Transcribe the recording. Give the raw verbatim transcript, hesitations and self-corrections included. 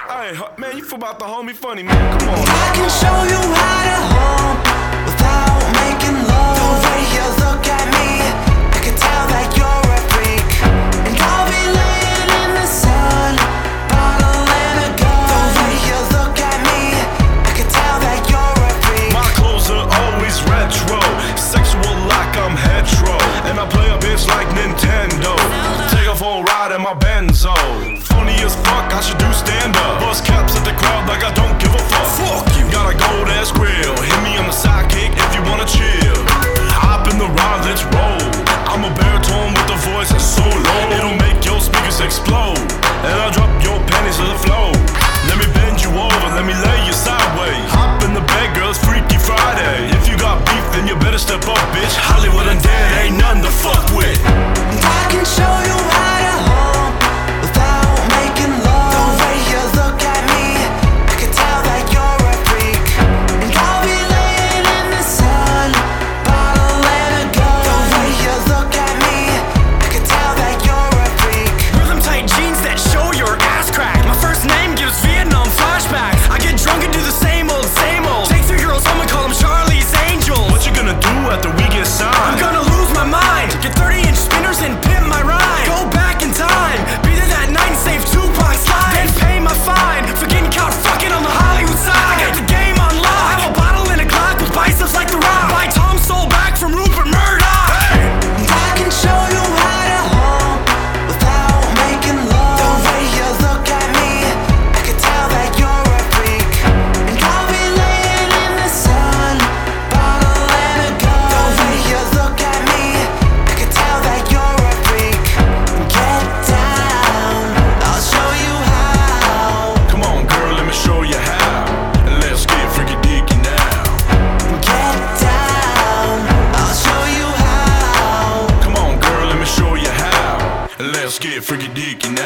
Hey, man, you about the homie funny, man. Come on. I can show you how to home without making love. The way you look at me, I can tell that you're a freak. And I'll be laying in the sun, bottle and a gun. The way you look at me, I can tell that you're a freak. My clothes are always retro, sexual like I'm hetero, and I play a bitch like Nintendo. Take her for a ride in my Benzo. Funny as fuck, I should do stand up. Bust caps at the crowd like I don't give a fuck. Fuck you. Got a gold ass grill. Hit me on the sidekick if you wanna chill. Hop in the ride, let's roll. I'm a baritone with a voice that's so low it'll make your speakers explode. And I'll drop your panties to the floor. Let me bend you over, let me lay you sideways. Hop in the bed, girl, it's Freaky Friday. If you got beef, then you better step up, bitch. Hollywood undead ain't nothing to fuck with. I can show you how to home without making love. The way you look at me, I can tell that you're a freak. And I'll be laying in the sun, bottle and a gun. The way you look at me, I can tell that you're a freak. Rhythm tight jeans that show your ass crack. My first name gives Vietnam flashbacks. I get drunk and do the same old, same old. Take three girls home and call them Charlie's Angels. What you gonna do after we get signed? I'm gonna lose my mind. Get thirty inch spinners and pimp my ride. Go back in time, be there that night and save Tupac slide. Then pay my fine for getting caught fucking on the Hollywood side. I got the game on lock. I have a bottle and a Glock with biceps like The Rock. Buy Tom Soul back from Rupert Murdoch. Hey! I can show you how to home without making love. The way you look at me, I can tell that you're a freak. And I'll be laying in the sun, bottle and a gun. The way you look at me, I can tell that you're a freak. Get down, I'll show you how. Come on, girl, let me show you how. And let's get freaky deaky now. Get down, I'll show you how. Come on, girl, let me show you how. And let's get freaky deaky now.